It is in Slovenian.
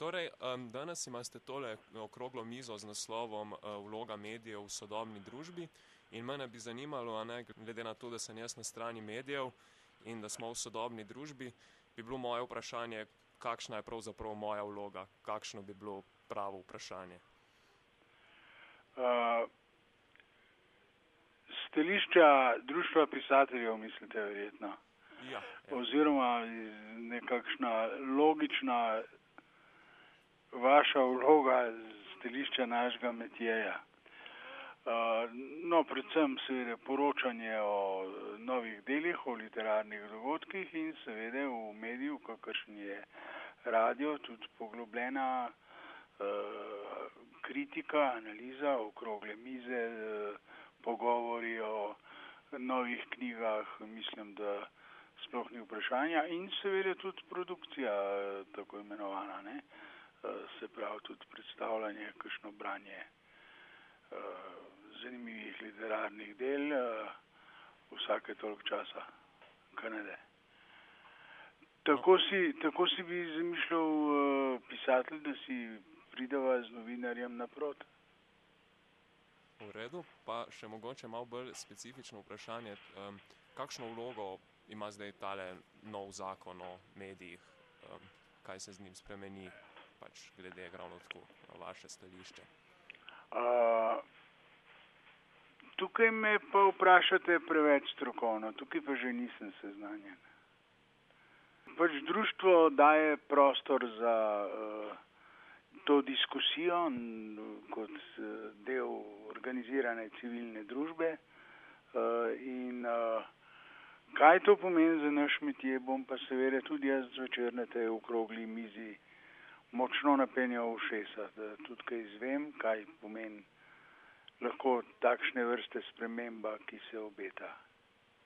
Torej, danes imate tole okroglo mizo z naslovom Vloga medijev v sodobni družbi in mene bi zanimalo, glede na to, da sem jaz na strani medijev in da smo v sodobni družbi, bi bilo moje vprašanje, kakšna je pravzaprav moja vloga, kakšno bi bilo pravo vprašanje. Stališča društva pisateljev, mislite verjetno? Ja. Oziroma nekakšna logična vaša vloga z stališča našega metijeja. No, predvsem seveda poročanje o novih delih, o literarnih dogodkih in seveda v mediju, kakršen je radio, tudi poglobljena kritika, analiza, okrogle mize, pogovori o novih knjigah, mislim, da sploh ni vprašanja in seveda tudi produkcija, tako imenovana, ne? Se pravi tudi predstavljanje, kakšno branje zanimivih literarnih del vsake toliko časa, kaj ne de. Tako si bi zamišljal pisatelj, da si prideva z novinarjem naproti. V redu, pa še mogoče malo bolj specifično vprašanje, kakšno vlogo ima zdaj tale nov zakon o medijih, kaj se z njim spremeni, pač glede ravno tako na vaše stališče? Tukaj me pa vprašate preveč strokovno, tukaj pa že nisem seznanjen. Pač društvo daje prostor za to diskusijo kot del organizirane civilne družbe in kaj to pomeni za naš metije, bom pa seveda tudi jaz zvečer na tej okrogli mizi močno napenjal ušesa, da tudi kaj izvem, kaj pomeni lahko takšne vrste sprememba, ki se obeta.